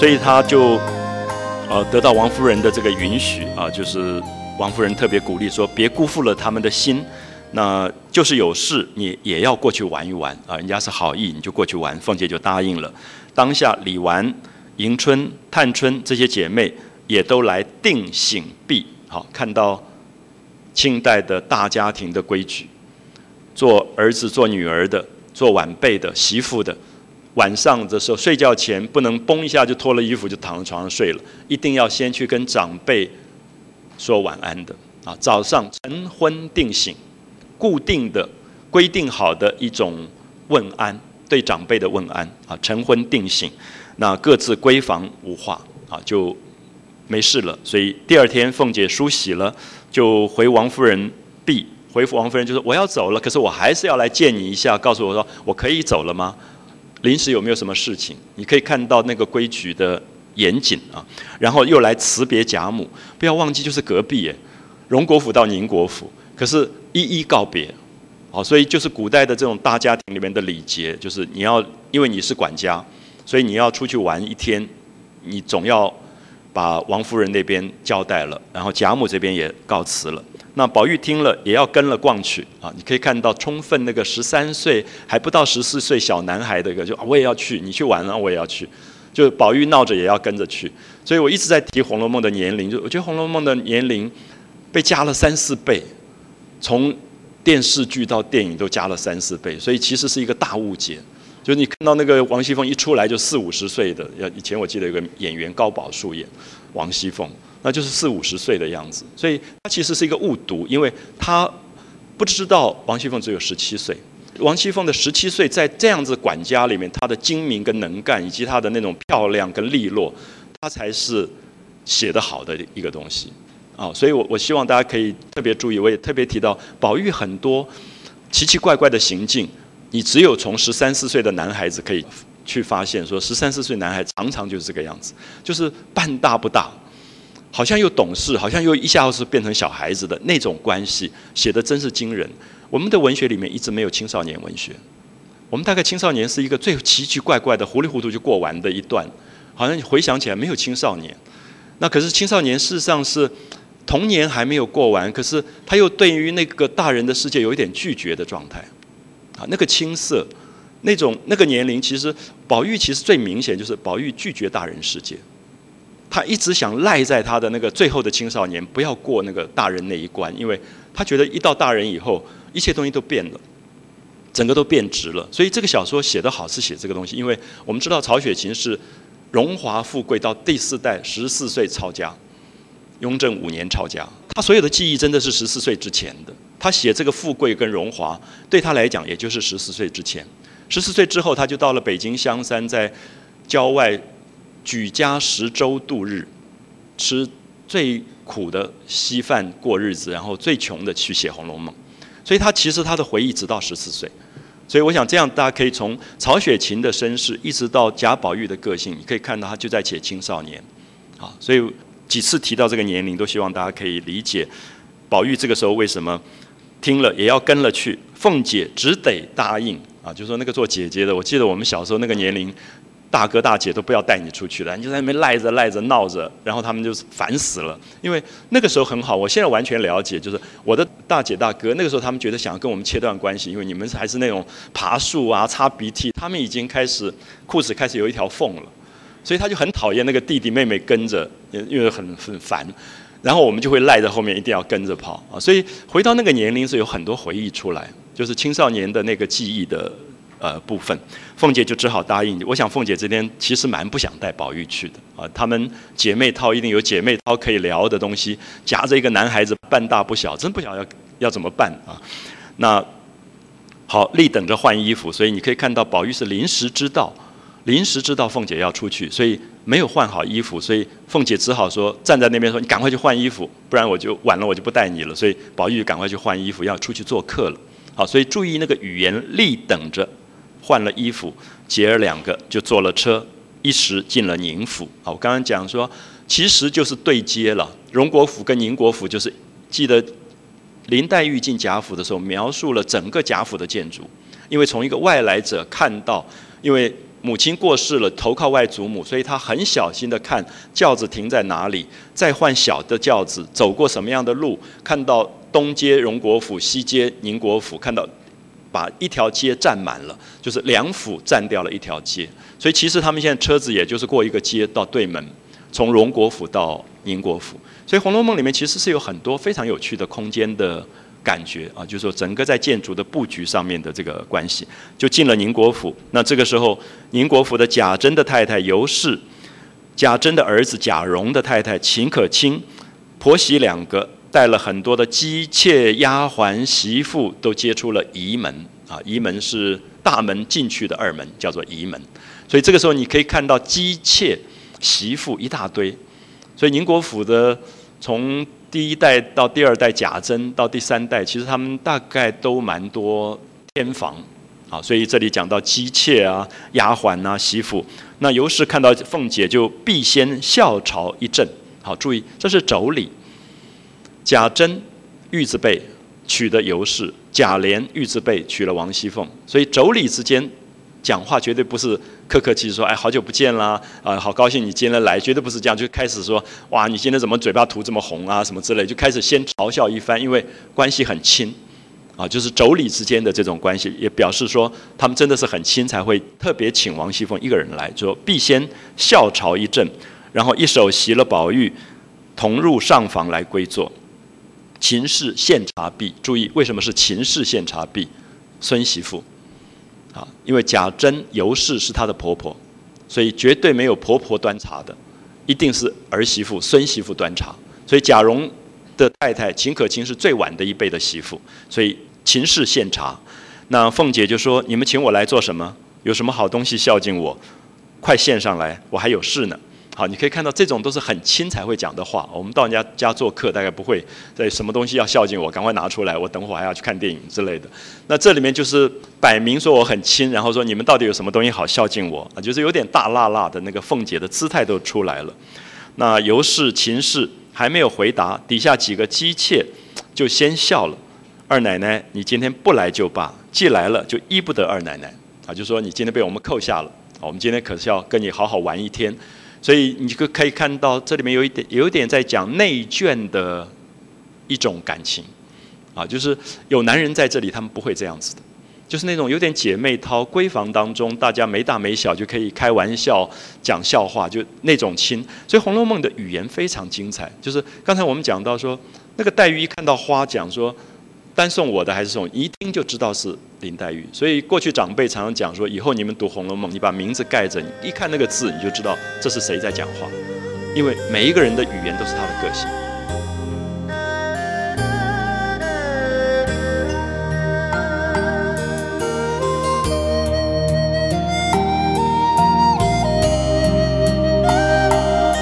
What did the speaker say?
所以他就得到王夫人的这个允许啊，就是王夫人特别鼓励说，别辜负了他们的心，那就是有事你也要过去玩一玩啊，人家是好意，你就过去玩。凤姐就答应了。当下李纨、迎春、探春这些姐妹也都来定省婢，好，看到清代的大家庭的规矩，做儿子、做女儿的、做晚辈的、媳妇的，晚上的时候睡觉前不能嘣一下就脱了衣服就躺在床上睡了，一定要先去跟长辈说晚安的啊。早上晨昏定省，固定的规定好的一种问安，对长辈的问安啊，晨昏定省，那各自闺房无话啊，就没事了。所以第二天凤姐梳洗了，就回王夫人避，回复王夫人就说我要走了，可是我还是要来见你一下，告诉我说我可以走了吗？临时有没有什么事情？你可以看到那个规矩的严谨啊。然后又来辞别贾母，不要忘记就是隔壁耶，荣国府到宁国府，可是一一告别。好，所以就是古代的这种大家庭里面的礼节，就是你要因为你是管家，所以你要出去玩一天，你总要把王夫人那边交代了，然后贾母这边也告辞了。那宝玉听了也要跟了逛去啊！你可以看到充分那个13岁还不到14岁小男孩的一个，就我也要去，你去玩了我也要去，就宝玉闹着也要跟着去。所以我一直在提《红楼梦》的年龄，就我觉得《红楼梦》的年龄被加了3、4倍，从电视剧到电影都加了3、4倍，所以其实是一个大误解。就是你看到那个王熙凤一出来就40、50岁的，以前我记得有个演员高宝树演王熙凤，那就是40、50岁的样子，所以他其实是一个误读，因为他不知道王熙凤只有17岁。王熙凤的17岁，在这样子管家里面，她的精明跟能干，以及她的那种漂亮跟利落，她才是写得好的一个东西啊。所以我希望大家可以特别注意，我也特别提到宝玉很多奇奇怪怪的行径，你只有从13、14岁的男孩子可以去发现，说13、14岁男孩常常就是这个样子，就是半大不大，好像又懂事，好像又一下子变成小孩子的那种关系，写得真是惊人。我们的文学里面一直没有青少年文学，我们大概青少年是一个最奇奇怪怪的糊里糊涂就过完的一段，好像回想起来没有青少年。那可是青少年事实上是童年还没有过完，可是他又对于那个大人的世界有一点拒绝的状态啊，那个青涩，那个年龄，其实宝玉其实最明显就是宝玉拒绝大人世界。他一直想赖在他的那个最后的青少年，不要过那个大人那一关，因为他觉得一到大人以后，一切东西都变了，整个都变质了。所以这个小说写得好是写这个东西，因为我们知道曹雪芹是荣华富贵到第4代14岁抄家，雍正5年抄家，他所有的记忆真的是14岁之前的。他写这个富贵跟荣华，对他来讲也就是14岁之前。14岁之后，他就到了北京香山，在郊外举家10粥度日，吃最苦的稀饭过日子，然后最穷的去写《红楼梦》。所以他其实他的回忆直到14岁。所以我想这样大家可以从曹雪芹的身世一直到贾宝玉的个性，你可以看到他就在写青少年。好，所以几次提到这个年龄，都希望大家可以理解宝玉这个时候为什么听了也要跟了去，凤姐只得答应啊，就说那个做姐姐的，我记得我们小时候那个年龄，大哥大姐都不要带你出去了，你就在那边赖着闹着，然后他们就烦死了。因为那个时候很好，我现在完全了解，就是我的大姐大哥那个时候他们觉得想要跟我们切断关系，因为你们还是那种爬树啊、擦鼻涕，他们已经开始裤子开始有一条缝了，所以他就很讨厌那个弟弟妹妹跟着，因为很烦。然后我们就会赖在后面，一定要跟着跑啊！所以回到那个年龄是有很多回忆出来，就是青少年的那个记忆的部分。凤姐就只好答应。我想凤姐这边其实蛮不想带宝玉去的啊，她们姐妹淘一定有姐妹淘可以聊的东西，夹着一个男孩子半大不小，真不晓得要怎么办啊！那好，立等着换衣服，所以你可以看到宝玉是临时知道凤姐要出去，所以没有换好衣服，所以凤姐只好说站在那边说：“你赶快去换衣服，不然我就晚了，我就不带你了。”所以宝玉赶快去换衣服，要出去做客了。好，所以注意那个语言，立等着换了衣服，姐儿2个就坐了车，一时进了宁府。好，我刚刚讲说，其实就是对接了，荣国府跟宁国府，就是记得林黛玉进贾府的时候，描述了整个贾府的建筑，因为从一个外来者看到，因为母亲过世了，投靠外祖母，所以他很小心的看轿子停在哪里，再换小的轿子，走过什么样的路，看到东接荣国府，西接宁国府，看到把一条街占满了，就是两府占掉了一条街，所以其实他们现在车子也就是过一个街到对门，从荣国府到宁国府。所以《红楼梦》里面其实是有很多非常有趣的空间的感觉啊，就是说整个在建筑的布局上面的这个关系，就进了宁国府。那这个时候，宁国府的贾珍的太太尤氏，贾珍的儿子贾蓉的太太秦可卿，婆媳两个带了很多的姬妾、丫鬟、媳妇，都接出了仪门啊。仪门是大门进去的二门，叫做仪门。所以这个时候你可以看到姬妾、媳妇一大堆。所以宁国府的从第一代到第二代贾珍到第三代，其实他们大概都蛮多天房啊。所以这里讲到姬妾啊、丫鬟啊、媳妇，那尤氏看到凤姐就必先笑朝一阵。好，注意这是妯娌。贾珍玉字辈娶的尤氏，贾琏玉字辈娶了王熙凤，所以妯娌之间讲话绝对不是客客气气说，哎，好久不见啦，好高兴你今天来，绝对不是这样，就开始说，哇，你今天怎么嘴巴涂这么红啊，什么之类，就开始先嘲笑一番，因为关系很亲，啊，就是妯娌之间的这种关系，也表示说他们真的是很亲，才会特别请王熙凤一个人来，说必先笑朝一阵，然后一手袭了宝玉，同入上房来归坐。秦氏献茶毕，注意为什么是秦氏献茶毕？孙媳妇。啊，因为贾珍、尤氏是她的婆婆，所以绝对没有婆婆端茶的，一定是儿媳妇、孙媳妇端茶。所以贾蓉的太太秦可卿是最晚的一辈的媳妇，所以秦氏献茶。那凤姐就说：“你们请我来做什么？有什么好东西孝敬我？快献上来，我还有事呢。”好，你可以看到这种都是很亲才会讲的话。我们到人家家做客，大概不会在什么东西要孝敬我，赶快拿出来，我等会儿还要去看电影之类的。那这里面就是摆明说我很亲，然后说你们到底有什么东西好孝敬我啊？就是有点大辣辣的那个凤姐的姿态都出来了。那尤氏、秦氏还没有回答，底下几个姬妾就先笑了。二奶奶，你今天不来就罢，既来了就依不得二奶奶啊，就说你今天被我们扣下了，我们今天可是要跟你好好玩一天。所以你就可以看到，这里面有一点在讲内眷的一种感情，啊，就是有男人在这里，他们不会这样子的，就是那种有点姐妹淘闺房当中，大家没大没小就可以开玩笑、讲笑话，就那种亲。所以《红楼梦》的语言非常精彩，就是刚才我们讲到说，那个黛玉一看到花，讲说单送我的还是送，一听就知道是林黛玉。所以过去长辈常常讲说，以后你们读《红楼梦》，你把名字盖着，你一看那个字，你就知道这是谁在讲话，因为每一个人的语言都是他的个性。